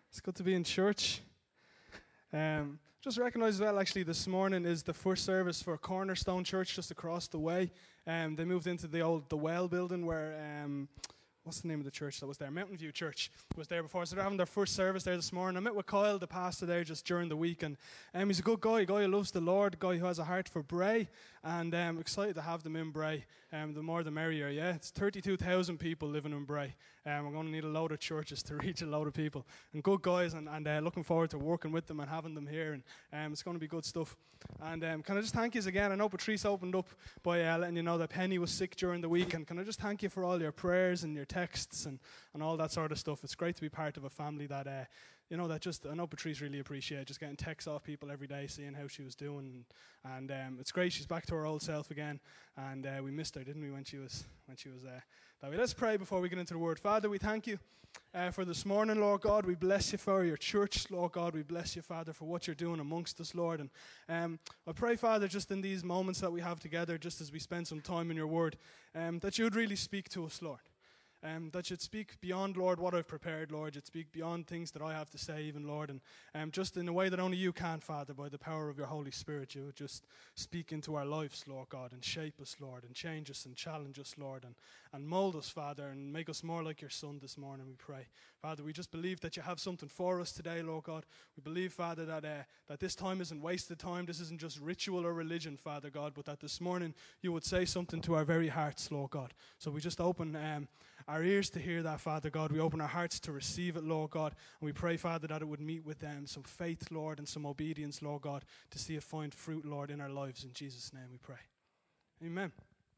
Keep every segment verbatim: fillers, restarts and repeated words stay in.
It's good to be in church. Um, just recognise as well, actually, this morning is the first service for Cornerstone Church just across the way. Um, they moved into the old The Well building where, um, what's the name of the church that was there? Mountain View Church was there before. So they're having their first service there this morning. I met with Kyle, the pastor there, just during the week. And um, he's a good guy, a guy who loves the Lord, a guy who has a heart for Bray. And I'm um, excited to have them in Bray. Um, the more the merrier, yeah? It's thirty-two thousand people living in Bray. Um, we're going to need a load of churches to reach a load of people. And good guys, and, and uh, looking forward to working with them and having them here. And um, it's going to be good stuff. And um, can I just thank you again? I know Patrice opened up by uh, letting you know that Penny was sick during the week. And can I just thank you for all your prayers and your texts and, and all that sort of stuff. It's great to be part of a family that, uh, you know, that just, I know Patrice really appreciated just getting texts off people every day, seeing how she was doing. And, and um, it's great. She's back to her old self again. And uh, we missed her, didn't we, when she was when she was uh, that way. Let's pray before we get into the Word. Father, we thank you uh, for this morning, Lord God. We bless you for your church, Lord God. We bless you, Father, for what you're doing amongst us, Lord. And um, I pray, Father, just in these moments that we have together, just as we spend some time in your Word, um, that you would really speak to us, Lord. Um, that you'd speak beyond, Lord, what I've prepared, Lord. You'd speak beyond things that I have to say, even, Lord. And um, just in a way that only you can, Father, by the power of your Holy Spirit, you would just speak into our lives, Lord God, and shape us, Lord, and change us and challenge us, Lord, and, and mold us, Father, and make us more like your Son this morning, we pray. Father, we just believe that you have something for us today, Lord God. We believe, Father, that, uh, that this time isn't wasted time. This isn't just ritual or religion, Father God, but that this morning you would say something to our very hearts, Lord God. So we just open um, our ears to hear that, Father God. We open our hearts to receive it, Lord God. And we pray, Father, that it would meet with them some faith, Lord, and some obedience, Lord God, to see it find fruit, Lord, in our lives. In Jesus' name we pray. Amen.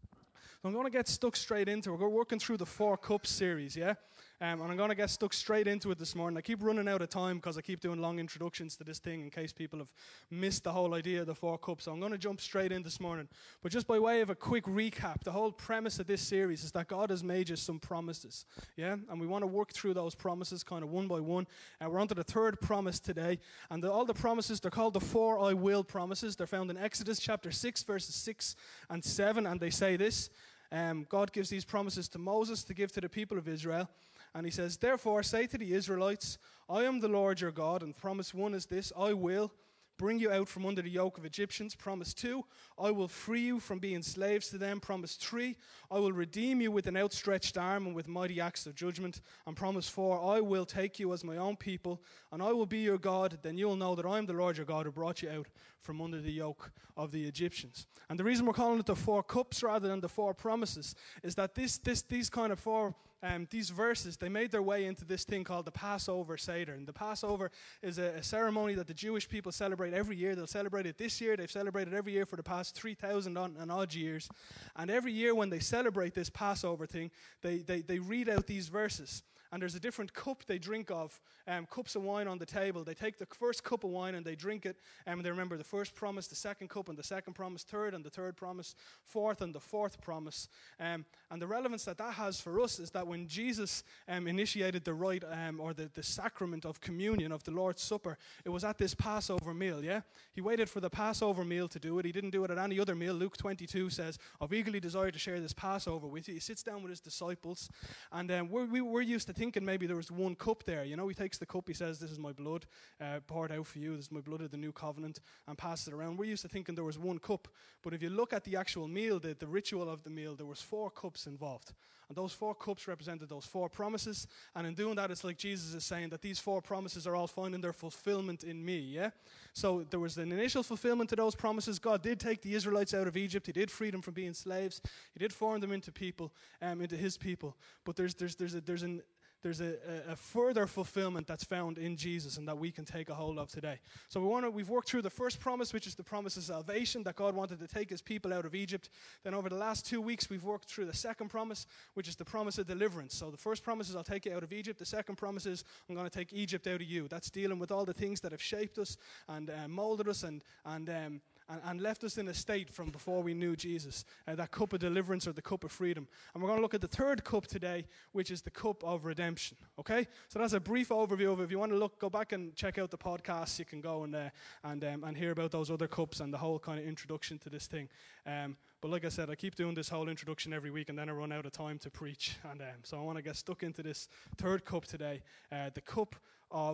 So I'm going to get stuck straight into it. We're working through the Four Cups series, yeah? Um, and I'm going to get stuck straight into it this morning. I keep running out of time because I keep doing long introductions to this thing in case people have missed the whole idea of the Four Cups. So I'm going to jump straight in this morning. But just by way of a quick recap, the whole premise of this series is that God has made us some promises, yeah? And we want to work through those promises kind of one by one. And we're on to the third promise today. And the, all the promises, they're called the Four I Will promises. They're found in Exodus chapter six, verses six and seven. And they say this. Um, God gives these promises to Moses to give to the people of Israel. And he says, therefore, say to the Israelites, I am the Lord your God. And promise one is this, I will bring you out from under the yoke of Egyptians. Promise two, I will free you from being slaves to them. Promise three, I will redeem you with an outstretched arm and with mighty acts of judgment. And promise four, I will take you as my own people, and I will be your God. Then you will know that I am the Lord your God who brought you out from under the yoke of the Egyptians. And the reason we're calling it the four cups rather than the four promises is that this, this, these kind of four, um, these verses, they made their way into this thing called the Passover Seder. And the Passover is a, a ceremony that the Jewish people celebrate every year. They'll celebrate it this year. They've celebrated every year for the past three thousand and odd years. And every year when they celebrate this Passover thing, they, they, they read out these verses. And there's a different cup they drink of, um, cups of wine on the table. They take the first cup of wine and they drink it. Um, and they remember the first promise, the second cup and the second promise, third and the third promise, fourth and the fourth promise. Um, and the relevance that that has for us is that when Jesus um, initiated the rite um, or the, the sacrament of communion, of the Lord's Supper, it was at this Passover meal, yeah? He waited for the Passover meal to do it. He didn't do it at any other meal. Luke twenty-two says, I've eagerly desired to share this Passover with you. He sits down with his disciples. And um, we're, we, we're used to thinking maybe there was one cup there. You know, he takes the cup, he says, this is my blood uh, poured out for you. This is my blood of the new covenant, and passes it around. We're used to thinking there was one cup. But if you look at the actual meal, the, the ritual of the meal, there was four cups involved. And those four cups represented those four promises. And in doing that, it's like Jesus is saying that these four promises are all finding their fulfillment in me, yeah? So there was an initial fulfillment to those promises. God did take the Israelites out of Egypt. He did free them from being slaves. He did form them into people, um, into his people. But there's there's there's a, there's an There's a, a further fulfillment that's found in Jesus and that we can take a hold of today. So we want to, we've worked through the first promise, which is the promise of salvation, that God wanted to take his people out of Egypt. Then over the last two weeks, we've worked through the second promise, which is the promise of deliverance. So the first promise is, I'll take you out of Egypt. The second promise is, I'm going to take Egypt out of you. That's dealing with all the things that have shaped us and uh, molded us and, and, um, and, and left us in a state from before we knew Jesus. Uh, that cup of deliverance or the cup of freedom. And we're going to look at the third cup today, which is the cup of redemption. Okay, so that's a brief overview of it. If you want to look, go back and check out the podcast. You can go and uh, and um, and hear about those other cups and the whole kind of introduction to this thing. Um, but like I said, I keep doing this whole introduction every week, and then I run out of time to preach. And um, so I want to get stuck into this third cup today, uh, the cup of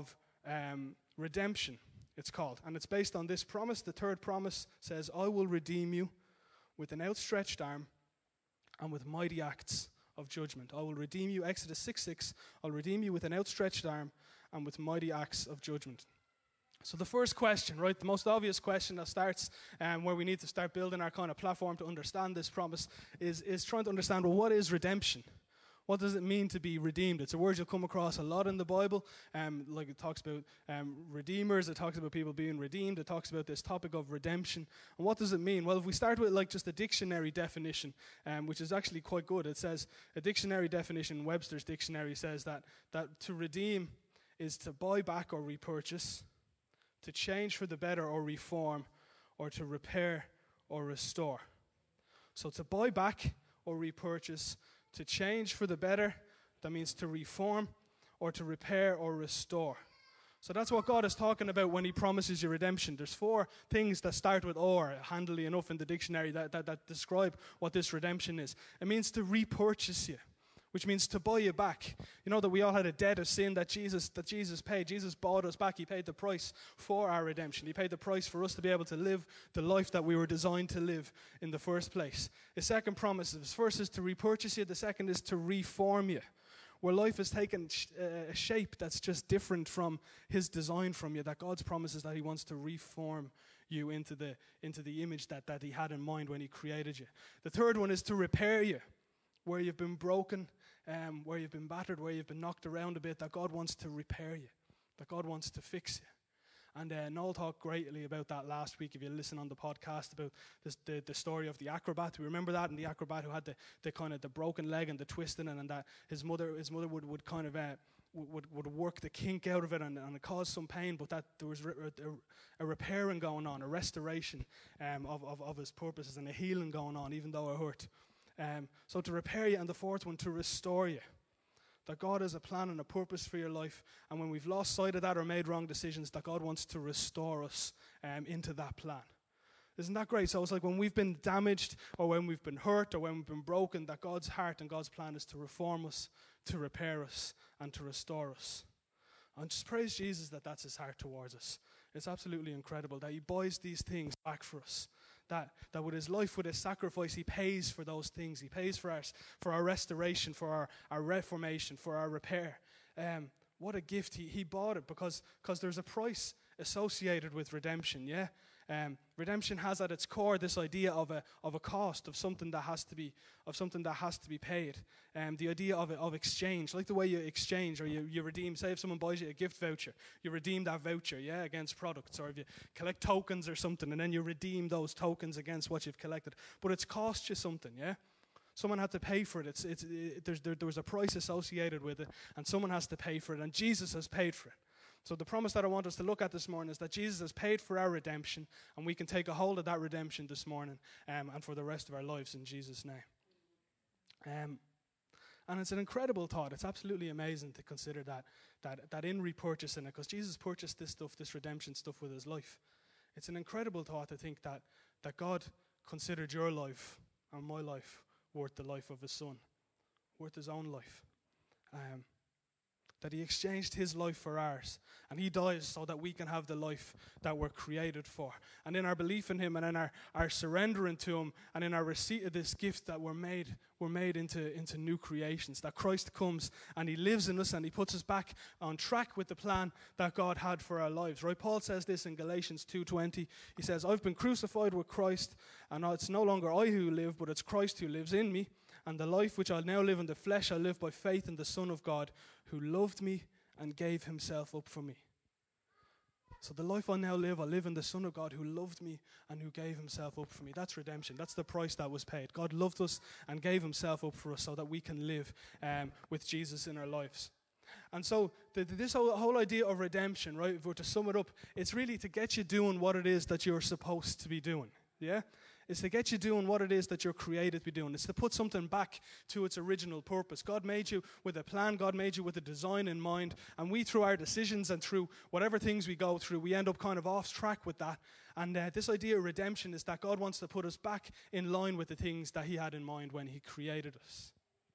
um, redemption, it's called. And it's based on this promise. The third promise says, I will redeem you with an outstretched arm and with mighty acts of judgment. I will redeem you, Exodus six six, I'll redeem you with an outstretched arm and with mighty acts of judgment. So the first question, right, the most obvious question that starts um, where we need to start building our kind of platform to understand this promise is, is trying to understand, well, what is redemption? What does it mean to be redeemed? It's a word you'll come across a lot in the Bible. Um, like it talks about um, redeemers, it talks about people being redeemed, it talks about this topic of redemption. And what does it mean? Well, if we start with like just a dictionary definition, um, which is actually quite good. It says, a dictionary definition, Webster's dictionary says that, that to redeem is to buy back or repurchase, to change for the better or reform, or to repair or restore. So to buy back or repurchase, to change for the better, that means to reform, or to repair or restore. So that's what God is talking about when he promises you redemption. There's four things that start with or, handily enough in the dictionary, that, that, that describe what this redemption is. It means to repurchase you, which means to buy you back. You know that we all had a debt of sin that Jesus that Jesus paid. Jesus bought us back. He paid the price for our redemption. He paid the price for us to be able to live the life that we were designed to live in the first place. The second promise, the first is to repurchase you. The second is to reform you, where life has taken a shape that's just different from his design from you, that God's promises that he wants to reform you into the, into the image that, that he had in mind when he created you. The third one is to repair you, where you've been broken, um, where you've been battered, where you've been knocked around a bit, that God wants to repair you, that God wants to fix you. And uh, Noel talked greatly about that last week, if you listen on the podcast, about this, the, the story of the acrobat. We remember that, and the acrobat who had the, the kind of the broken leg and the twist in it, and that his mother his mother would, would kind of uh, would, would work the kink out of it, and, and it caused some pain, but that there was re- a, a repairing going on, a restoration um, of, of, of his purposes, and a healing going on, even though it hurt. Um, so to repair you, and the fourth one, to restore you. That God has a plan and a purpose for your life, and when we've lost sight of that or made wrong decisions, that God wants to restore us um, into that plan. Isn't that great? So it's like when we've been damaged, or when we've been hurt, or when we've been broken, that God's heart and God's plan is to reform us, to repair us, and to restore us. And just praise Jesus that that's his heart towards us. It's absolutely incredible that he buys these things back for us. That, that with his life, with his sacrifice, he pays for those things. He pays for our, for our restoration, for our, our reformation, for our repair. Um, what a gift. He, he bought it because because there's a price associated with redemption, yeah? Um, redemption has at its core this idea of a of a cost, of something that has to be of something that has to be paid. Um, the idea of of exchange, like the way you exchange or you, you redeem. Say if someone buys you a gift voucher, you redeem that voucher, yeah, against products, or if you collect tokens or something, and then you redeem those tokens against what you've collected. But it's cost you something, yeah. Someone had to pay for it. It's it's it, there's there, there was a price associated with it, and someone has to pay for it, and Jesus has paid for it. So the promise that I want us to look at this morning is that Jesus has paid for our redemption, and we can take a hold of that redemption this morning um, and for the rest of our lives in Jesus' name. Um, and it's an incredible thought. It's absolutely amazing to consider that that, that in repurchasing it, because Jesus purchased this stuff, this redemption stuff with his life. It's an incredible thought to think that, that God considered your life and my life worth the life of his son, worth his own life. Um That he exchanged his life for ours. And he dies so that we can have the life that we're created for. And in our belief in him, and in our, our surrendering to him, and in our receipt of this gift, that we're made we're made into, into new creations. That Christ comes and he lives in us, and he puts us back on track with the plan that God had for our lives. Right? Paul says this in Galatians two twenty. He says, I've been crucified with Christ, and it's no longer I who live, but it's Christ who lives in me. And the life which I'll now live in the flesh, I live by faith in the Son of God, who loved me and gave himself up for me. So the life I now live, I live in the Son of God who loved me and who gave himself up for me. That's redemption. That's the price that was paid. God loved us and gave himself up for us so that we can live um, with Jesus in our lives. And so the, this whole, whole idea of redemption, right, if we're to sum it up, it's really to get you doing what it is that you're supposed to be doing. Yeah? It's to get you doing what it is that you're created to be doing. It's to put something back to its original purpose. God made you with a plan. God made you with a design in mind. And we, through our decisions and through whatever things we go through, we end up kind of off track with that. And uh, this idea of redemption is that God wants to put us back in line with the things that he had in mind when he created us.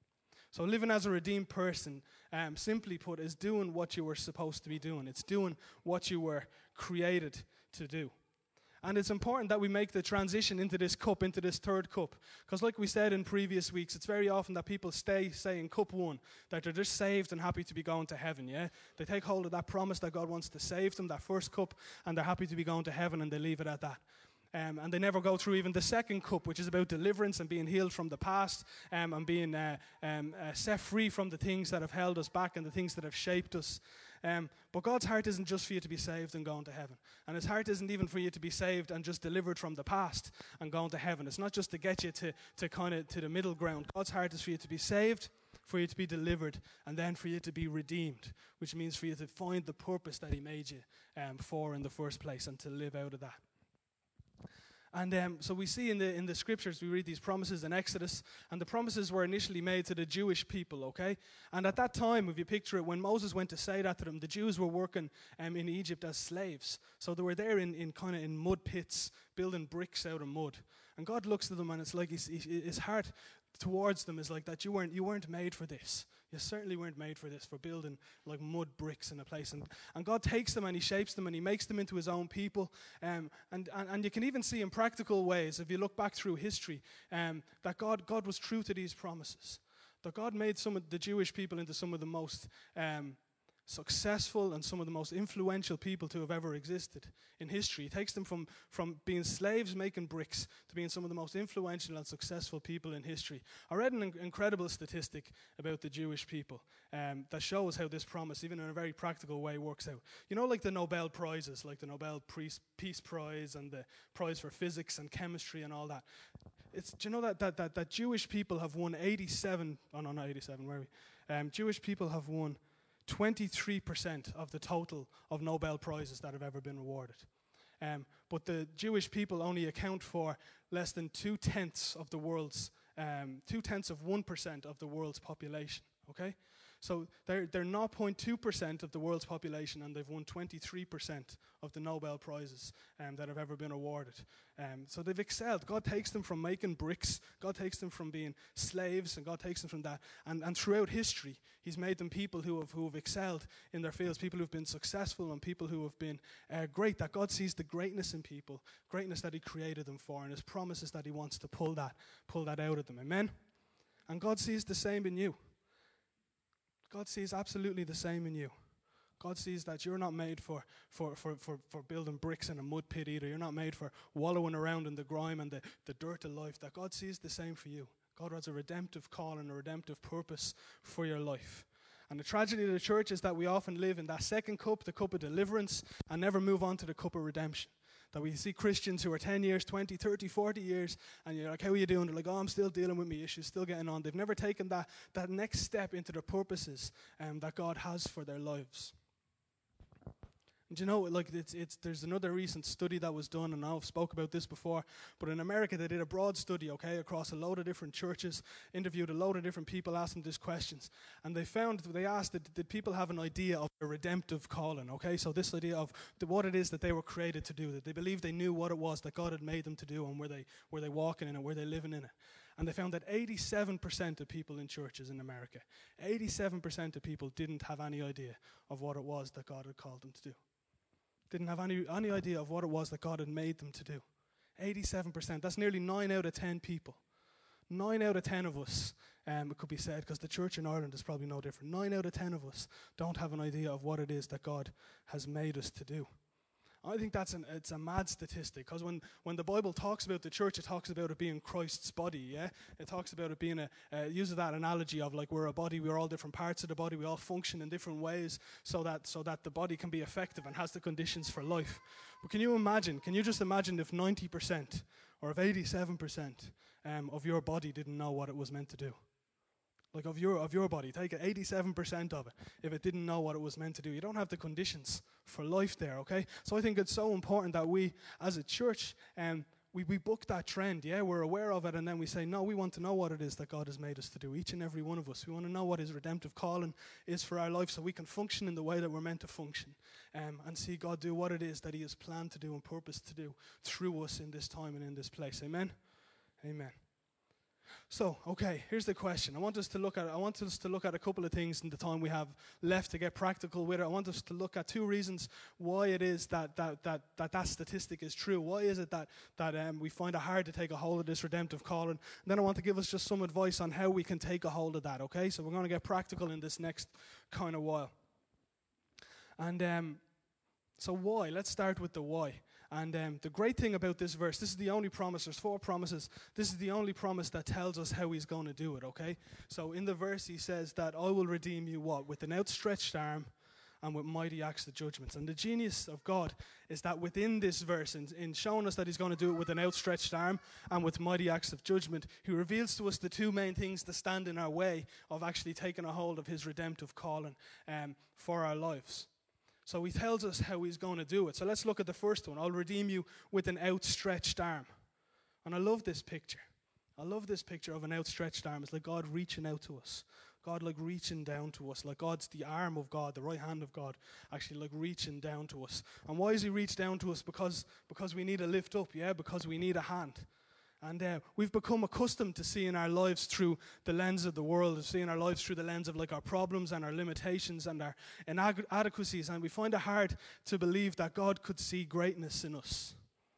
So living as a redeemed person, um, simply put, is doing what you were supposed to be doing. It's doing what you were created to do. And it's important that we make the transition into this cup, into this third cup. Because like we said in previous weeks, it's very often that people stay, say, in cup one, that they're just saved and happy to be going to heaven, yeah? They take hold of that promise that God wants to save them, that first cup, and they're happy to be going to heaven, and they leave it at that. Um, and they never go through even the second cup, which is about deliverance and being healed from the past um, and being uh, um, uh, set free from the things that have held us back and the things that have shaped us. Um, but God's heart isn't just for you to be saved and going to heaven. And his heart isn't even for you to be saved and just delivered from the past and going to heaven. It's not just to get you to, to kind of to the middle ground. God's heart is for you to be saved, for you to be delivered, and then for you to be redeemed, which means for you to find the purpose that he made you um, for in the first place and to live out of that. And um, so we see in the in the scriptures, we read these promises in Exodus, and the promises were initially made to the Jewish people, okay? And at that time, if you picture it, when Moses went to say that to them, the Jews were working um, in Egypt as slaves. So they were there in, in kind of in mud pits, building bricks out of mud. And God looks at them, and it's like his, his heart towards them is like that you weren't you weren't made for this. You certainly weren't made for this, for building like mud bricks in a place. And, and God takes them and he shapes them and he makes them into his own people. Um, and, and, and you can even see in practical ways, if you look back through history, um, that God, God was true to these promises. That God made some of the Jewish people into some of the most um, successful and some of the most influential people to have ever existed in history. He takes them from, from being slaves making bricks to being some of the most influential and successful people in history. I read an in- incredible statistic about the Jewish people um, that shows how this promise, even in a very practical way, works out. You know, like the Nobel Prizes, like the Nobel Peace, Peace Prize and the Prize for Physics and Chemistry and all that. It's, do you know that, that, that, that Jewish people have won eighty-seven, oh no, not eighty-seven, where are we? Um, Jewish people have won twenty-three percent of the total of Nobel Prizes that have ever been awarded. Um, but the Jewish people only account for less than two-tenths of the world's, um, two-tenths of one percent of the world's population, okay? So they're, they're zero point two percent of the world's population, and they've won twenty-three percent of the Nobel Prizes um, that have ever been awarded. Um, so they've excelled. God takes them from making bricks, God takes them from being slaves, and God takes them from that. And, and throughout history, he's made them people who have, who have excelled in their fields, people who have been successful and people who have been uh, great, that God sees the greatness in people, greatness that he created them for, and his promises that he wants to pull that, pull that out of them. Amen? And God sees the same in you. God sees absolutely the same in you. God sees that you're not made for, for, for, for, for building bricks in a mud pit either. You're not made for wallowing around in the grime and the, the dirt of life. That God sees the same for you. God has a redemptive call and a redemptive purpose for your life. And the tragedy of the church is that we often live in that second cup, the cup of deliverance, and never move on to the cup of redemption. That we see Christians who are ten years, twenty, thirty, forty years, and you're like, how are you doing? They're like, oh, I'm still dealing with my issues, still getting on. They've never taken that, that next step into the purposes um, that God has for their lives. And you know, like it's it's there's another recent study that was done, and I've spoke about this before, but in America they did a broad study, okay, across a load of different churches, interviewed a load of different people, asked them these questions, and they found, they asked, did, did people have an idea of a redemptive calling, okay, so this idea of the, what it is that they were created to do, that they believed they knew what it was that God had made them to do, and were they, were they walking in it, were they living in it. And they found that eighty-seven percent of people in churches in America, eighty-seven percent of people didn't have any idea of what it was that God had called them to do. Didn't have any, any idea of what it was that God had made them to do. eighty-seven percent. That's nearly nine out of ten people. nine out of ten of us, um, it could be said, because the church in Ireland is probably no different. nine out of ten of us don't have an idea of what it is that God has made us to do. I think that's an, it's a mad statistic, because when, when the Bible talks about the church, it talks about it being Christ's body, yeah? It talks about it being a, uh, uses that analogy of like we're a body, we're all different parts of the body, we all function in different ways so that so that the body can be effective and has the conditions for life. But can you imagine, can you just imagine if ninety percent or if eighty-seven percent um, of your body didn't know what it was meant to do? Like of your of your body, take it, eighty-seven percent of it, if it didn't know what it was meant to do. You don't have the conditions for life there, okay? So I think it's so important that we, as a church, um, we, we book that trend, yeah? We're aware of it, and then we say, no, we want to know what it is that God has made us to do, each and every one of us. We want to know what his redemptive calling is for our life so we can function in the way that we're meant to function um, and see God do what it is that he has planned to do and purposed to do through us in this time and in this place. Amen? Amen. So, okay, here's the question. I want us to look at I want us to look at a couple of things in the time we have left to get practical with it. I want us to look at two reasons why it is that that that that, that statistic is true. Why is it that that um, we find it hard to take a hold of this redemptive calling? And then I want to give us just some advice on how we can take a hold of that, okay? So we're going to get practical in this next kind of while. And um, so why? Let's start with the why. And um, the great thing about this verse, this is the only promise, there's four promises, this is the only promise that tells us how he's going to do it, okay? So in the verse he says that I will redeem you what? With an outstretched arm and with mighty acts of judgments. And the genius of God is that within this verse, in, in showing us that he's going to do it with an outstretched arm and with mighty acts of judgment, he reveals to us the two main things that stand in our way of actually taking a hold of his redemptive calling um, for our lives. So he tells us how he's going to do it. So let's look at the first one. I'll redeem you with an outstretched arm. And I love this picture. I love this picture of an outstretched arm. It's like God reaching out to us. God like reaching down to us. Like God's the arm of God, the right hand of God, actually like reaching down to us. And why does he reach down to us? Because, because we need a lift up, yeah? Because we need a hand. And uh, we've become accustomed to seeing our lives through the lens of the world, of seeing our lives through the lens of like our problems and our limitations and our inadequacies. And we find it hard to believe that God could see greatness in us.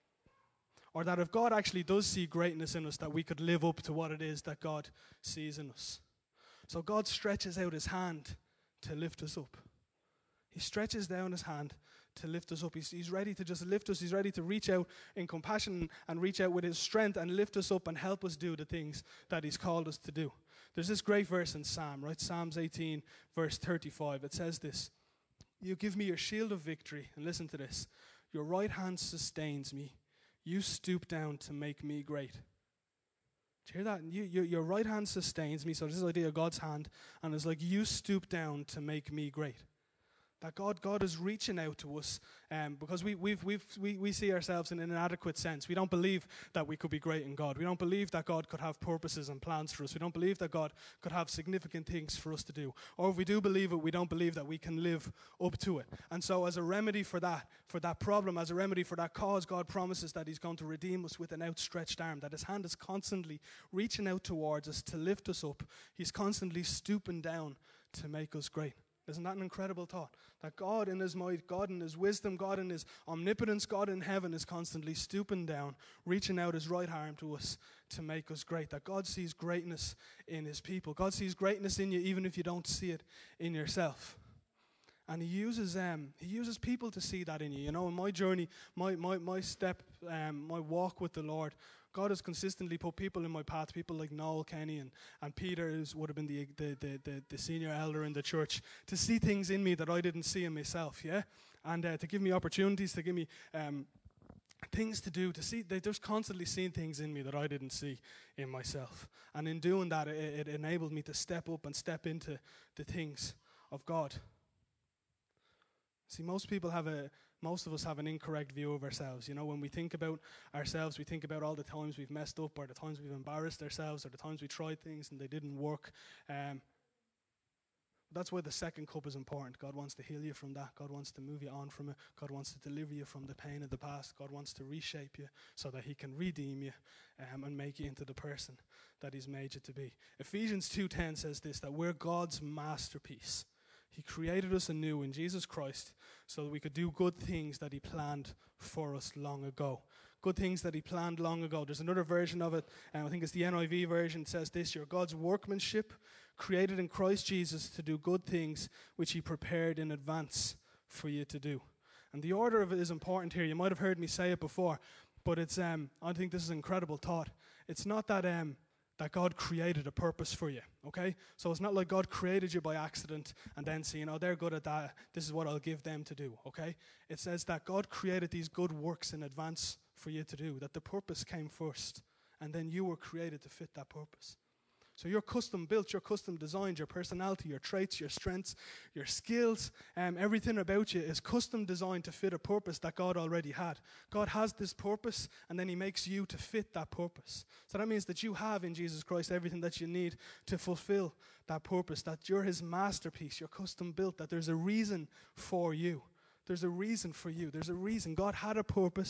Or that if God actually does see greatness in us, that we could live up to what it is that God sees in us. So God stretches out his hand to lift us up. He stretches down his hand to lift us up. He's, he's ready to just lift us. He's ready to reach out in compassion and reach out with his strength and lift us up and help us do the things that he's called us to do. There's this great verse in Psalm, right? Psalms eighteen, verse thirty-five. It says this: you give me your shield of victory. And listen to this. Your right hand sustains me. You stoop down to make me great. Do you hear that? You, you, your right hand sustains me. So this is the idea of God's hand. And it's like you stoop down to make me great. That God, God is reaching out to us um, because we, we've, we've, we, we see ourselves in an inadequate sense. We don't believe that we could be great in God. We don't believe that God could have purposes and plans for us. We don't believe that God could have significant things for us to do. Or if we do believe it, we don't believe that we can live up to it. And so as a remedy for that, for that problem, as a remedy for that cause, God promises that he's going to redeem us with an outstretched arm, that his hand is constantly reaching out towards us to lift us up. He's constantly stooping down to make us great. Isn't that an incredible thought? That God in his might, God in his wisdom, God in his omnipotence, God in heaven is constantly stooping down, reaching out his right arm to us to make us great. That God sees greatness in his people. God sees greatness in you even if you don't see it in yourself. And he uses um, he uses people to see that in you. You know, in my journey, my my, my step, um, my walk with the Lord, God has consistently put people in my path, people like Noel Kenny and, and Peter, who would have been the, the, the, the, the senior elder in the church, to see things in me that I didn't see in myself, yeah? And uh, to give me opportunities, to give me um, things to do, to see, they're just constantly seeing things in me that I didn't see in myself. And in doing that, it, it enabled me to step up and step into the things of God. See, most people have a, most of us have an incorrect view of ourselves. You know, when we think about ourselves, we think about all the times we've messed up, or the times we've embarrassed ourselves, or the times we tried things and they didn't work. Um, that's why the second cup is important. God wants to heal you from that. God wants to move you on from it. God wants to deliver you from the pain of the past. God wants to reshape you so that he can redeem you um, and make you into the person that he's made you to be. Ephesians two ten says this, that we're God's masterpiece. He created us anew in Jesus Christ so that we could do good things that he planned for us long ago. Good things that he planned long ago. There's another version of it, and I think it's the N I V version. It says this: you're God's workmanship, created in Christ Jesus to do good things which he prepared in advance for you to do. And the order of it is important here. You might have heard me say it before, but it's um, I think this is an incredible thought. It's not that... Um, that God created a purpose for you, okay? So it's not like God created you by accident and then saying, oh, they're good at that, this is what I'll give them to do, okay? It says that God created these good works in advance for you to do, that the purpose came first, and then you were created to fit that purpose. So you're custom built, you're custom designed, your personality, your traits, your strengths, your skills, um, everything about you is custom designed to fit a purpose that God already had. God has this purpose, and then he makes you to fit that purpose. So that means that you have in Jesus Christ everything that you need to fulfill that purpose, that you're his masterpiece, you're custom built, that there's a reason for you. There's a reason for you. There's a reason. God had a purpose,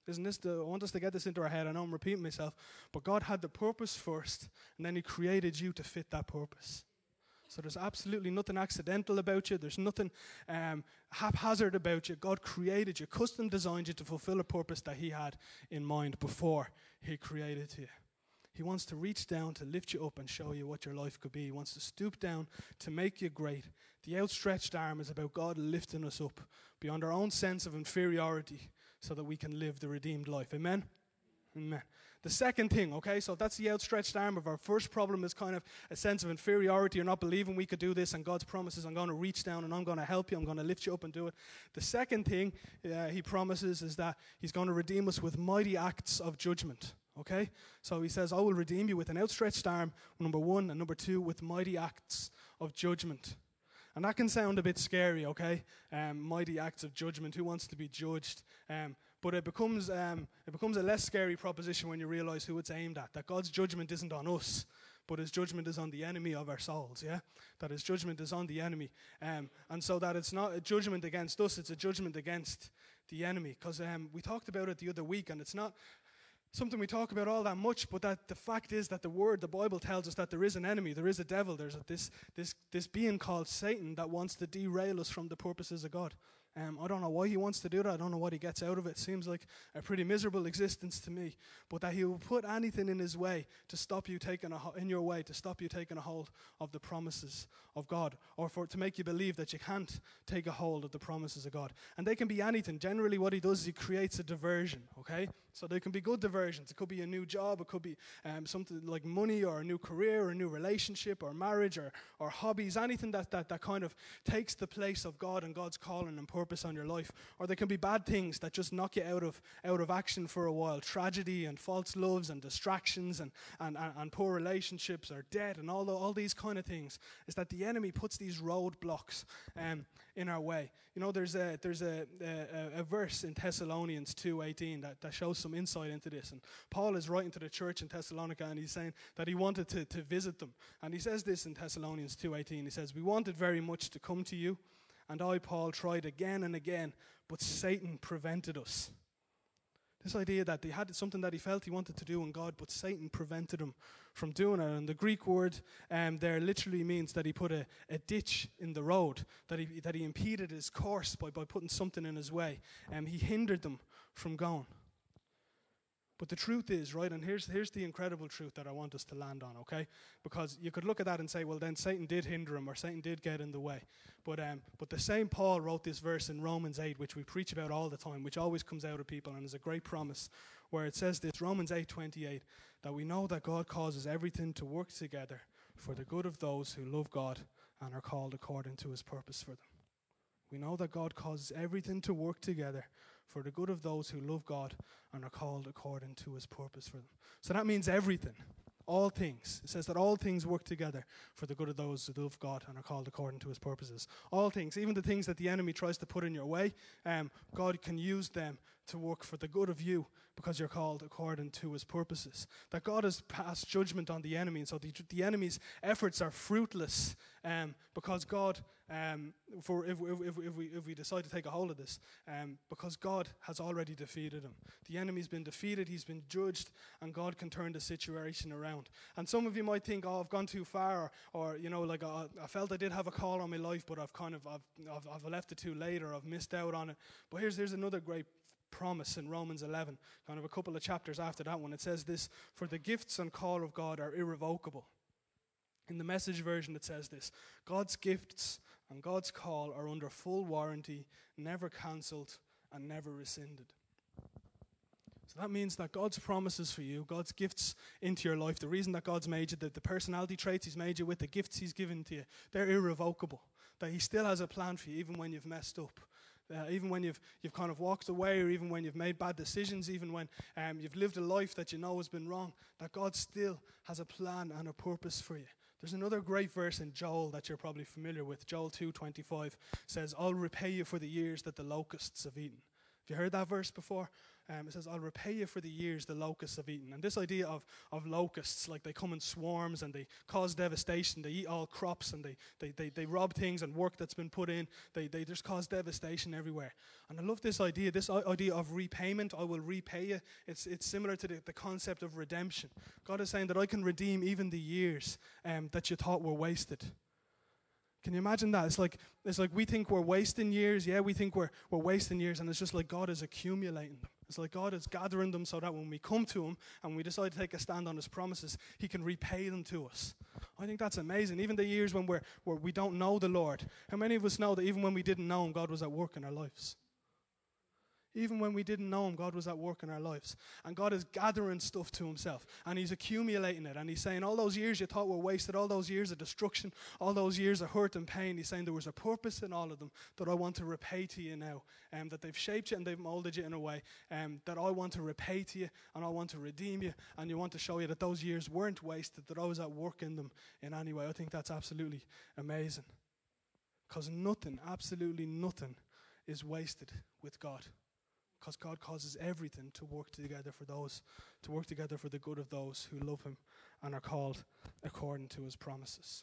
Isn't this the, I want us to get this into our head. I know I'm repeating myself, but God had the purpose first, and then he created you to fit that purpose. So there's absolutely nothing accidental about you. There's nothing um, haphazard about you. God created you, custom designed you to fulfill a purpose that he had in mind before he created you. He wants to reach down to lift you up and show you what your life could be. He wants to stoop down to make you great. The outstretched arm is about God lifting us up beyond our own sense of inferiority so that we can live the redeemed life. Amen? Amen. The second thing, okay, so that's the outstretched arm of our first problem is kind of a sense of inferiority or not believing we could do this, and God's promises, I'm going to reach down and I'm going to help you, I'm going to lift you up and do it. The second thing uh, he promises is that he's going to redeem us with mighty acts of judgment, okay? So he says, I will redeem you with an outstretched arm, number one, and number two, with mighty acts of judgment. And that can sound a bit scary, okay? Um, mighty acts of judgment, who wants to be judged? Um, But it becomes um, it becomes a less scary proposition when you realize who it's aimed at. That God's judgment isn't on us, but his judgment is on the enemy of our souls, yeah? That his judgment is on the enemy. Um, and so that it's not a judgment against us, it's a judgment against the enemy. Because um, we talked about it the other week, and it's not something we talk about all that much, but that the fact is that the word, the Bible tells us that there is an enemy, there is a devil, there's a, this, this, this being called Satan that wants to derail us from the purposes of God. Um, I don't know why he wants to do that. I don't know what he gets out of it. It seems like a pretty miserable existence to me. But that he will put anything in his way to stop you taking a ho- in your way to stop you taking a hold of the promises of God, or for to make you believe that you can't take a hold of the promises of God. And they can be anything. Generally, what he does is he creates a diversion. Okay, so they can be good diversions. It could be a new job. It could be um, something like money, or a new career, or a new relationship, or marriage, or or hobbies. Anything that that that kind of takes the place of God and God's calling and purpose on your life. Or they can be bad things that just knock you out of out of action for a while. Tragedy and false loves and distractions and and, and, and poor relationships or debt and all the, all these kind of things. Is that the enemy puts these roadblocks um, in our way. You know, there's a there's a a, a verse in Thessalonians two eighteen that, that shows some insight into this. And Paul is writing to the church in Thessalonica, and he's saying that he wanted to, to visit them. And he says this in Thessalonians two eighteen. He says, "We wanted very much to come to you, and I, Paul, tried again and again, but Satan prevented us." This idea that they had something that he felt he wanted to do in God, but Satan prevented him from doing it. And the Greek word um, there literally means that he put a, a ditch in the road, that he that he impeded his course by, by putting something in his way. And um, he hindered them from going. But the truth is, right, and here's here's the incredible truth that I want us to land on, okay? Because you could look at that and say, well, then Satan did hinder him, or Satan did get in the way. But um, but the same Paul wrote this verse in Romans eight, which we preach about all the time, which always comes out of people, and is a great promise, where it says this, Romans eight twenty-eight, that we know that God causes everything to work together for the good of those who love God and are called according to his purpose for them. We know that God causes everything to work together for the good of those who love God and are called according to his purpose for them. So that means everything, all things. It says that all things work together for the good of those who love God and are called according to his purposes. All things, even the things that the enemy tries to put in your way, um, God can use them to work for the good of you because you're called according to his purposes. That God has passed judgment on the enemy, and so the, the enemy's efforts are fruitless um, because God, um, for if, if, if, we, if we decide to take a hold of this, um, because God has already defeated him. The enemy's been defeated, he's been judged, and God can turn the situation around. And some of you might think, oh, I've gone too far, or, or you know, like I, I felt I did have a call on my life, but I've kind of, I've, I've, I've left it too late, or I've missed out on it. But here's, here's another great promise in Romans eleven, kind of a couple of chapters after that one. It says this, "For the gifts and call of God are irrevocable." In the Message version it says this, "God's gifts and God's call are under full warranty, never cancelled and never rescinded." So that means that God's promises for you, God's gifts into your life, the reason that God's made you, the, the personality traits he's made you with, the gifts he's given to you, they're irrevocable. That he still has a plan for you even when you've messed up. Uh, even when you've you've kind of walked away, or even when you've made bad decisions, even when um, you've lived a life that you know has been wrong, that God still has a plan and a purpose for you. There's another great verse in Joel that you're probably familiar with. Joel two twenty-five says, "I'll repay you for the years that the locusts have eaten." Have you heard that verse before? Um, it says, I'll repay you for the years the locusts have eaten. And this idea of, of locusts, like they come in swarms and they cause devastation. They eat all crops and they, they, they, they rob things and work that's been put in. They, they just cause devastation everywhere. And I love this idea, this idea of repayment. I will repay you. It's, it's similar to the, the concept of redemption. God is saying that I can redeem even the years um, that you thought were wasted. Can you imagine that? It's like it's like we think we're wasting years. Yeah, we think we're we're wasting years, and it's just like God is accumulating them. It's like God is gathering them so that when we come to Him and we decide to take a stand on His promises, He can repay them to us. I think that's amazing. Even the years when we're where we don't know the Lord. How many of us know that even when we didn't know Him, God was at work in our lives? Even when we didn't know Him, God was at work in our lives. And God is gathering stuff to Himself. And He's accumulating it. And He's saying, all those years you thought were wasted, all those years of destruction, all those years of hurt and pain, He's saying there was a purpose in all of them that I want to repay to you now. Um, that they've shaped you and they've molded you in a way um, that I want to repay to you and I want to redeem you. And you want to show you that those years weren't wasted, that I was at work in them in any way. I think that's absolutely amazing. Because nothing, absolutely nothing is wasted with God. Because God causes everything to work together for those, to work together for the good of those who love Him and are called according to His promises.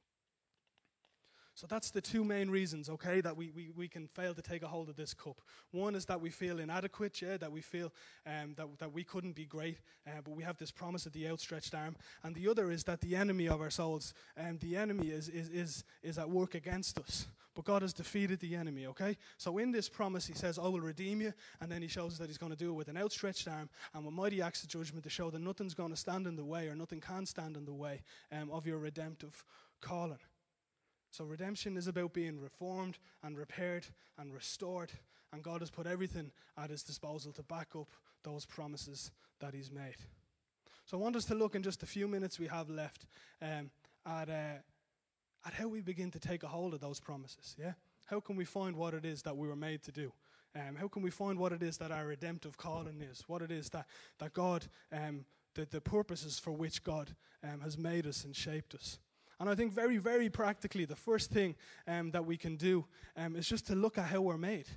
So that's the two main reasons, okay, that we, we, we can fail to take a hold of this cup. One is that we feel inadequate, yeah, that we feel um, that, that we couldn't be great, uh, but we have this promise of the outstretched arm. And the other is that the enemy of our souls, um, the enemy is, is, is, is at work against us. But God has defeated the enemy, okay? So in this promise, He says, I will redeem you. And then He shows us that He's going to do it with an outstretched arm and with mighty acts of judgment to show that nothing's going to stand in the way or nothing can stand in the way um, of your redemptive calling. So redemption is about being reformed and repaired and restored. And God has put everything at His disposal to back up those promises that He's made. So I want us to look in just a few minutes we have left um, at... Uh, at how we begin to take a hold of those promises, yeah? How can we find what it is that we were made to do? Um, how can we find what it is that our redemptive calling is? What it is that, that God, um, the, the purposes for which God um, has made us and shaped us. And I think very, very practically, the first thing um, that we can do um, is just to look at how we're made.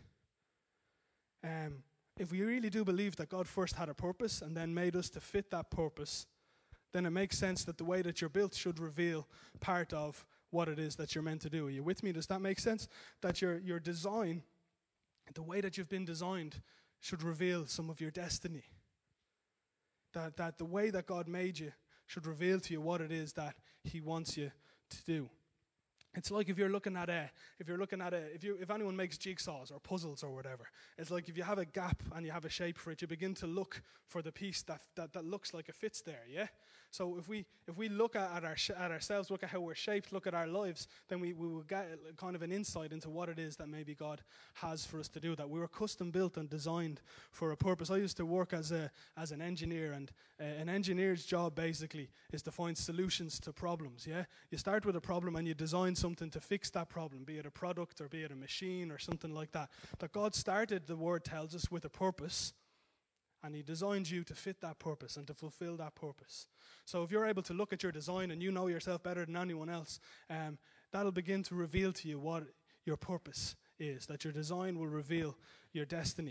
Um, if we really do believe that God first had a purpose and then made us to fit that purpose, then it makes sense that the way that you're built should reveal part of what it is that you're meant to do. Are you with me? Does that make sense? That your your design, the way that you've been designed, should reveal some of your destiny. That that the way that God made you should reveal to you what it is that He wants you to do. It's like if you're looking at a, if you're looking at a, if you, if anyone makes jigsaws or puzzles or whatever, it's like if you have a gap and you have a shape for it, you begin to look for the piece that that, that looks like it fits there, yeah? So if we if we look at, at our at ourselves, look at how we're shaped, look at our lives, then we, we will get kind of an insight into what it is that maybe God has for us to do. That we were custom built and designed for a purpose. I used to work as a as an engineer, and uh, an engineer's job basically is to find solutions to problems. Yeah, you start with a problem and you design something to fix that problem, be it a product or be it a machine or something like that. That God started, the Word tells us, with a purpose. And He designed you to fit that purpose and to fulfill that purpose. So if you're able to look at your design and you know yourself better than anyone else, um, that'll begin to reveal to you what your purpose is. That your design will reveal your destiny.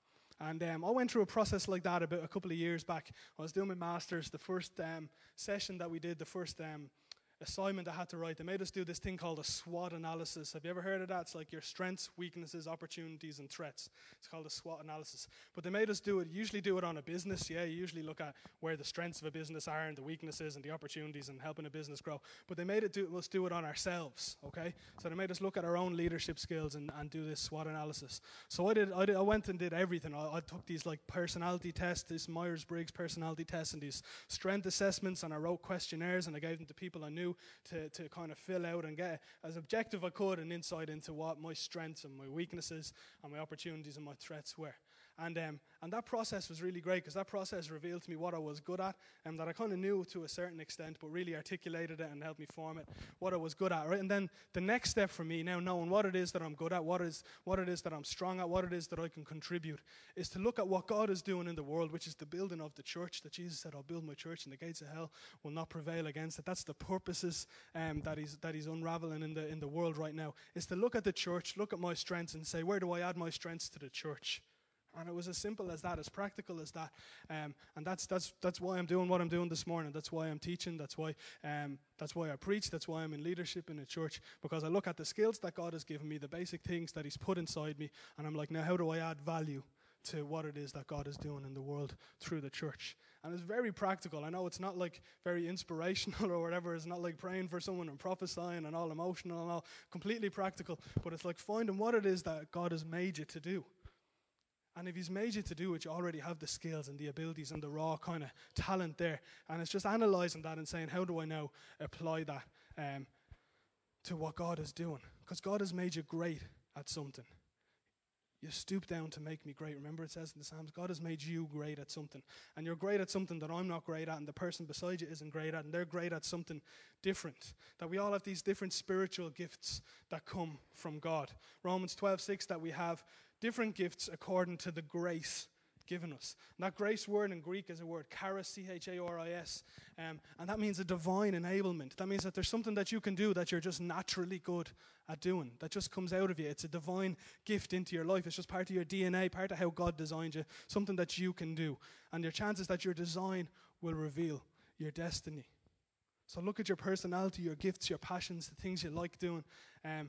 And um, I went through a process like that about a couple of years back. I was doing my master's. The first um, session that we did, the first um, assignment I had to write, they made us do this thing called a SWOT analysis. Have you ever heard of that? It's like your strengths, weaknesses, opportunities, and threats. It's called a SWOT analysis. But they made us do it, usually do it on a business, yeah. You usually look at where the strengths of a business are and the weaknesses and the opportunities and helping a business grow. But they made it do, us do it on ourselves, okay? So they made us look at our own leadership skills and, and do this SWOT analysis. So I did, I did. I went and did everything. I, I took these like personality tests, this Myers-Briggs personality tests, and these strength assessments, and I wrote questionnaires and I gave them to people I knew to, to kind of fill out and get as objective I could an insight into what my strengths and my weaknesses and my opportunities and my threats were. And um, and that process was really great because that process revealed to me what I was good at and that I kind of knew to a certain extent, but really articulated it and helped me form it, what I was good at. Right? And then the next step for me, now knowing what it is that I'm good at, what is what it is that I'm strong at, what it is that I can contribute, is to look at what God is doing in the world, which is the building of the church. That Jesus said, "I'll build my church, and the gates of hell will not prevail against it." That's the purposes um, that he's that he's unraveling in the in the world right now. Is to look at the church, look at my strengths, and say, where do I add my strengths to the church? And it was as simple as that, as practical as that. Um, and that's that's that's why I'm doing what I'm doing this morning. That's why I'm teaching. That's why um, that's why I preach. That's why I'm in leadership in a church. Because I look at the skills that God has given me, the basic things that He's put inside me, and I'm like, now how do I add value to what it is that God is doing in the world through the church? And it's very practical. I know it's not like very inspirational or whatever. It's not like praying for someone and prophesying and all emotional and all, completely practical. But it's like finding what it is that God has made you to do. And if He's made you to do it, you already have the skills and the abilities and the raw kind of talent there. And it's just analysing that and saying, how do I now apply that um, to what God is doing? Because God has made you great at something. You stoop down to make me great. Remember it says in the Psalms, God has made you great at something. And you're great at something that I'm not great at, and the person beside you isn't great at, and they're great at something different. That we all have these different spiritual gifts that come from God. Romans twelve six, that we have different gifts according to the grace given us. And that grace word in Greek is a word, charis, C H A R I S, um, and that means a divine enablement. That means that there's something that you can do that you're just naturally good at doing, that just comes out of you. It's a divine gift into your life. It's just part of your D N A, part of how God designed you, something that you can do. And your chances that your design will reveal your destiny. So look at your personality, your gifts, your passions, the things you like doing. Um,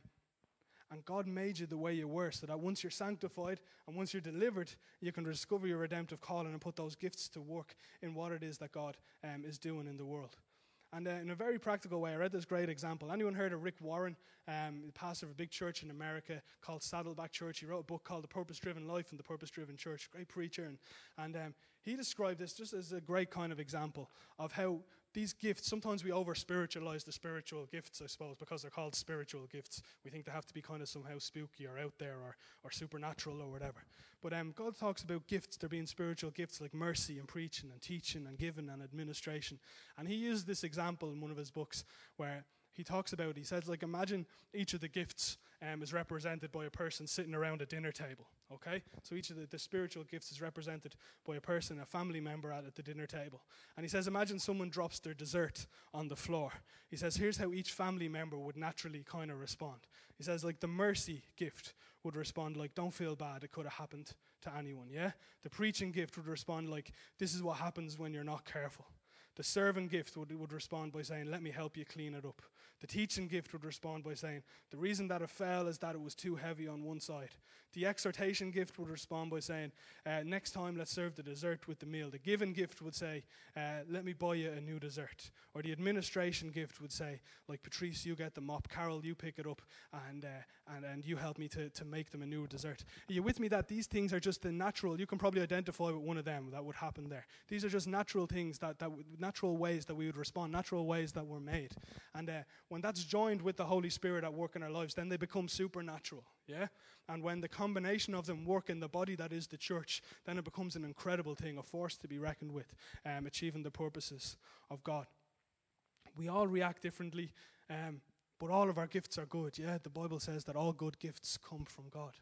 And God made you the way you were, so that once you're sanctified and once you're delivered, you can discover your redemptive calling and put those gifts to work in what it is that God um, is doing in the world. And uh, in a very practical way, I read this great example. Anyone heard of Rick Warren, um, the pastor of a big church in America called Saddleback Church? He wrote a book called The Purpose-Driven Life and The Purpose-Driven Church. Great preacher. And, and um, he described this just as a great kind of example of how these gifts, sometimes we over-spiritualize the spiritual gifts, I suppose, because they're called spiritual gifts. We think they have to be kind of somehow spooky or out there or, or supernatural or whatever. But um, God talks about gifts, there being spiritual gifts like mercy and preaching and teaching and giving and administration. And he used this example in one of his books where he talks about, he says, like, imagine each of the gifts um, is represented by a person sitting around a dinner table, okay? So each of the, the spiritual gifts is represented by a person, a family member at, at the dinner table. And he says, imagine someone drops their dessert on the floor. He says, here's how each family member would naturally kind of respond. He says, like, the mercy gift would respond like, don't feel bad, it could have happened to anyone, yeah? The preaching gift would respond like, this is what happens when you're not careful. The servant gift would, would respond by saying, let me help you clean it up. The teaching gift would respond by saying, the reason that it fell is that it was too heavy on one side. The exhortation gift would respond by saying, uh, next time let's serve the dessert with the meal. The giving gift would say, uh, let me buy you a new dessert. Or the administration gift would say, like, Patrice, you get the mop, Carol, you pick it up, and uh, and, and you help me to, to make them a new dessert. Are you with me that these things are just the natural, you can probably identify with one of them that would happen there. These are just natural things, that, that natural ways that we would respond, natural ways that we're made. And uh, when that's joined with the Holy Spirit at work in our lives, then they become supernatural, yeah? And when the combination of them work in the body that is the church, then it becomes an incredible thing, a force to be reckoned with, um, achieving the purposes of God. We all react differently, um, but all of our gifts are good, yeah? The Bible says that all good gifts come from God.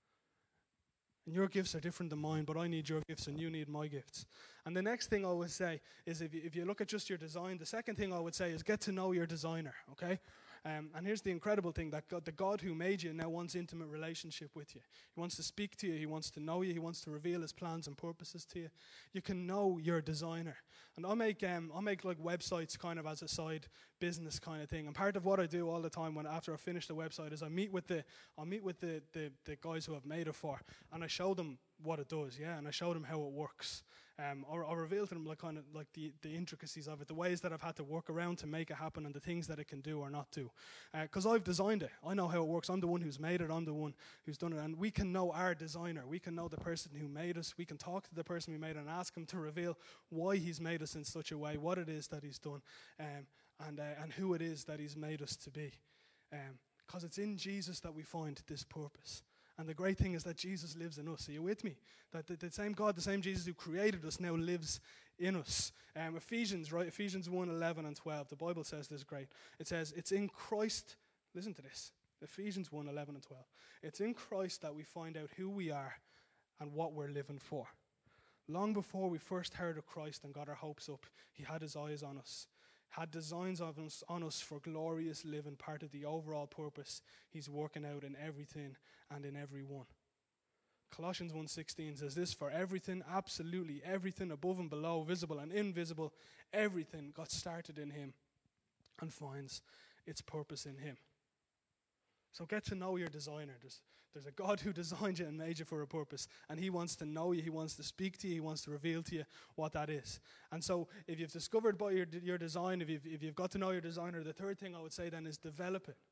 And your gifts are different than mine, but I need your gifts and you need my gifts. And the next thing I would say is if you, if you look at just your design, the second thing I would say is get to know your designer, okay? Um, and here's the incredible thing, that God, the God who made you now wants intimate relationship with you. He wants to speak to you. He wants to know you. He wants to reveal his plans and purposes to you. You can know your designer. And I make um, I make like websites kind of as a side business kind of thing. And part of what I do all the time when after I finish the website is I meet with the I meet with the, the, the guys who have made it for, and I show them what it does, yeah, and I show them how it works. Um, or I reveal to them like kind of like the, the intricacies of it, the ways that I've had to work around to make it happen, and the things that it can do or not do. Because uh, I've designed it, I know how it works. I'm the one who's made it. I'm the one who's done it, and we can know our designer. We can know the person who made us. We can talk to the person who made it and ask him to reveal why he's made us in such a way, what it is that he's done, um, and uh, and who it is that he's made us to be. Because um, it's in Jesus that we find this purpose. And the great thing is that Jesus lives in us. Are you with me? That the, the same God, the same Jesus who created us now lives in us. Um, Ephesians, right? Ephesians one, eleven and twelve. The Bible says this great. It says, it's in Christ, listen to this. Ephesians one, eleven and twelve. It's in Christ that we find out who we are and what we're living for. Long before we first heard of Christ and got our hopes up, he had his eyes on us. Had designs of us, on us for glorious living, part of the overall purpose he's working out in everything and in everyone. Colossians one sixteen says this, for everything, absolutely everything above and below, visible and invisible, everything got started in him and finds its purpose in him. So get to know your designer. There's, there's a God who designed you and made you for a purpose, and he wants to know you, he wants to speak to you, he wants to reveal to you what that is. And so if you've discovered by your, your design, if you've, if you've got to know your designer, the third thing I would say then is develop it.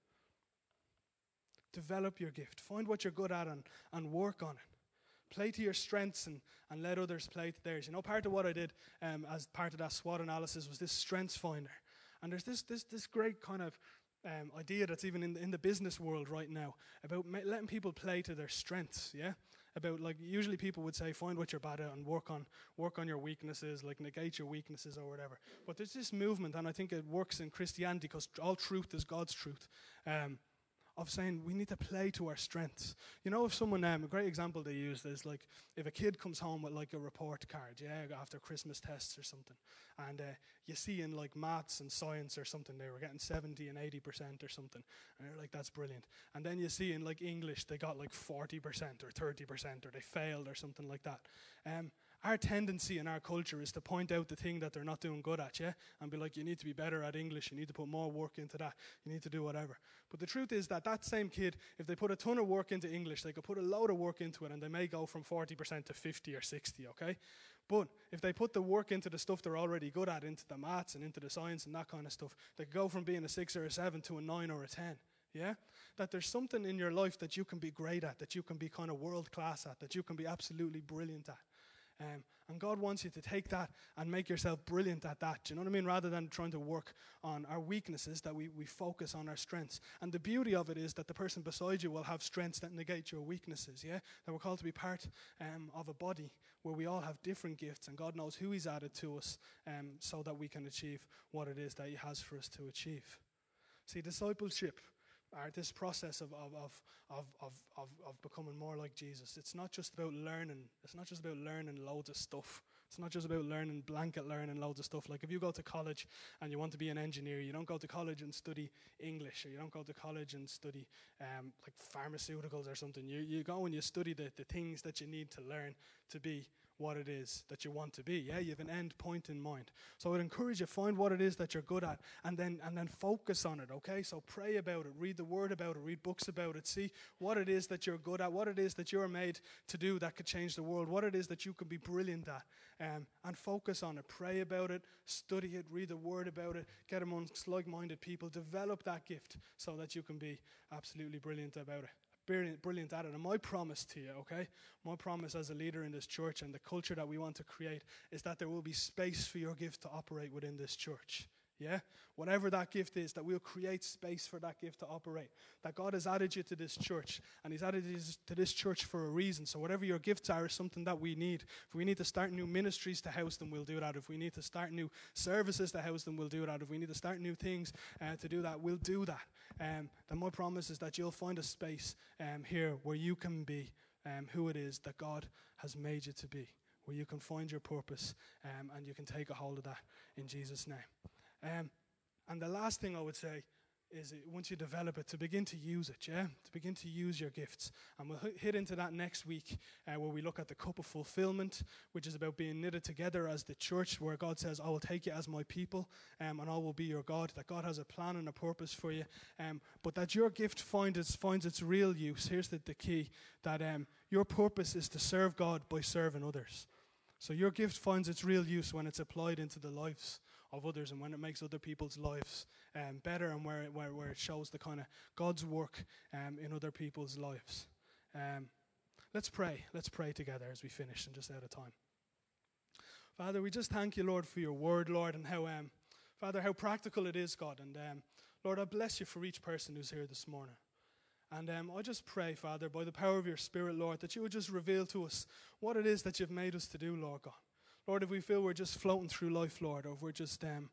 Develop your gift. Find what you're good at and, and work on it. Play to your strengths and, and let others play to theirs. You know, part of what I did um, as part of that SWOT analysis was this strengths finder. And there's this this this great kind of um, idea that's even in the, in the business world right now about ma- letting people play to their strengths, yeah? About, like, usually people would say, find what you're bad at and work on work on your weaknesses, like negate your weaknesses or whatever. But there's this movement, and I think it works in Christianity because all truth is God's truth, um, of saying we need to play to our strengths. You know, if someone, um, a great example they use is like if a kid comes home with like a report card, yeah, after Christmas tests or something, and uh, you see in like maths and science or something they were getting seventy and eighty percent or something, and you're like, that's brilliant. And then you see in like English they got like forty percent or thirty percent or they failed or something like that. Um, Our tendency in our culture is to point out the thing that they're not doing good at, yeah? And be like, you need to be better at English, you need to put more work into that, you need to do whatever. But the truth is that that same kid, if they put a ton of work into English, they could put a load of work into it and they may go from forty percent to fifty or sixty, okay? But if they put the work into the stuff they're already good at, into the maths and into the science and that kind of stuff, they could go from being a six or a seven to a nine or a ten. Yeah? That there's something in your life that you can be great at, that you can be kind of world class at, that you can be absolutely brilliant at. Um, and God wants you to take that and make yourself brilliant at that. Do you know what I mean? Rather than trying to work on our weaknesses, that we, we focus on our strengths. And the beauty of it is that the person beside you will have strengths that negate your weaknesses, yeah? That we're called to be part um, of a body where we all have different gifts, and God knows who he's added to us um, so that we can achieve what it is that he has for us to achieve. See, discipleship, are this process of of, of of of of of becoming more like Jesus. It's not just about learning. It's not just about learning loads of stuff. It's not just about learning, blanket learning loads of stuff. Like if you go to college and you want to be an engineer, you don't go to college and study English, or you don't go to college and study um, like pharmaceuticals or something. You you go and you study the, the things that you need to learn to be what it is that you want to be. Yeah, you have an end point in mind. So I would encourage you, find what it is that you're good at and then and then focus on it, okay? So pray about it, read the word about it, read books about it, see what it is that you're good at, what it is that you're made to do that could change the world, what it is that you can be brilliant at, um, and focus on it. Pray about it, study it, read the word about it, get amongst like-minded people, develop that gift so that you can be absolutely brilliant about it. Brilliant, brilliant at it. And my promise to you, okay, my promise as a leader in this church and the culture that we want to create is that there will be space for your gift to operate within this church. Yeah? Whatever that gift is, that we'll create space for that gift to operate. That God has added you to this church, and he's added you to this church for a reason. So whatever your gifts are is something that we need. If we need to start new ministries to house them, we'll do that. If we need to start new services to house them, we'll do that. If we need to start new things uh, to do that, we'll do that. Um, then my promise is that you'll find a space um, here where you can be um, who it is that God has made you to be, where you can find your purpose um, and you can take a hold of that in Jesus' name. Um, and the last thing I would say is it, once you develop it, to begin to use it, yeah? To begin to use your gifts. And we'll h- hit into that next week uh, where we look at the cup of fulfillment, which is about being knitted together as the church, where God says, I will take you as my people um, and I will be your God, that God has a plan and a purpose for you. Um, but that your gift find its, finds its real use. Here's the, the key, that um, your purpose is to serve God by serving others. So your gift finds its real use when it's applied into the lives of others and when it makes other people's lives um, better, and where it, where, where it shows the kind of God's work um, in other people's lives. Um, let's pray. Let's pray together as we finish and just out of time. Father, we just thank you, Lord, for your word, Lord, and how, um, Father, how practical it is, God. And um, Lord, I bless you for each person who's here this morning. And um, I just pray, Father, by the power of your Spirit, Lord, that you would just reveal to us what it is that you've made us to do, Lord God. Lord, if we feel we're just floating through life, Lord, or if we're just, um,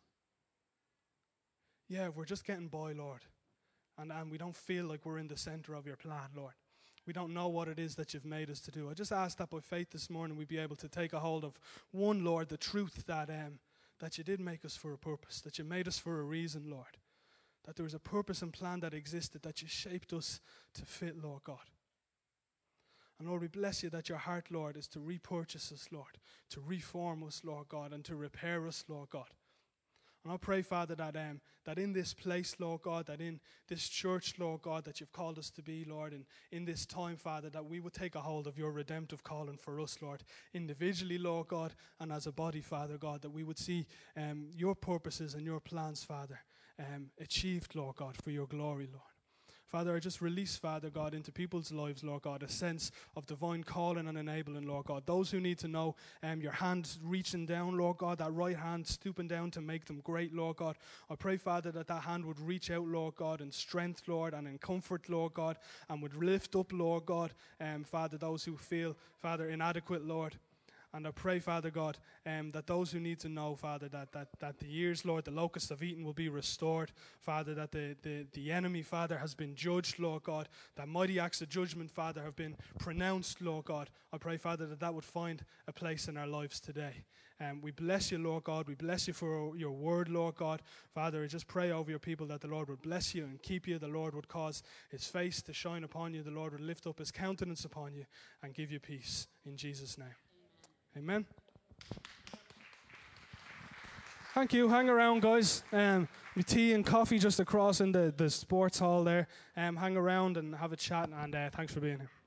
yeah, if we're just getting by, Lord, and, and we don't feel like we're in the center of your plan, Lord. We don't know what it is that you've made us to do. I just ask that by faith this morning we'd be able to take a hold of, one, Lord, the truth that um, that you did make us for a purpose, that you made us for a reason, Lord, that there was a purpose and plan that existed, that you shaped us to fit, Lord God. And Lord, we bless you that your heart, Lord, is to repurchase us, Lord, to reform us, Lord God, and to repair us, Lord God. And I pray, Father, that um, that in this place, Lord God, that in this church, Lord God, that you've called us to be, Lord, and in this time, Father, that we would take a hold of your redemptive calling for us, Lord, individually, Lord God, and as a body, Father God, that we would see um, your purposes and your plans, Father, um, achieved, Lord God, for your glory, Lord. Father, I just release, Father God, into people's lives, Lord God, a sense of divine calling and enabling, Lord God. Those who need to know um, your hand reaching down, Lord God, that right hand stooping down to make them great, Lord God. I pray, Father, that that hand would reach out, Lord God, in strength, Lord, and in comfort, Lord God, and would lift up, Lord God, um, Father, those who feel, Father, inadequate, Lord. And I pray, Father God, um, that those who need to know, Father, that, that, that the years, Lord, the locusts have eaten will be restored. Father, that the, the, the enemy, Father, has been judged, Lord God. That mighty acts of judgment, Father, have been pronounced, Lord God. I pray, Father, that that would find a place in our lives today. Um, we bless you, Lord God. We bless you for your word, Lord God. Father, I just pray over your people that the Lord would bless you and keep you. The Lord would cause his face to shine upon you. The Lord would lift up his countenance upon you and give you peace. In Jesus' name. Amen. Thank you. Hang around, guys. Um, with tea and coffee just across in the, the sports hall there. Um, hang around and have a chat, and uh, thanks for being here.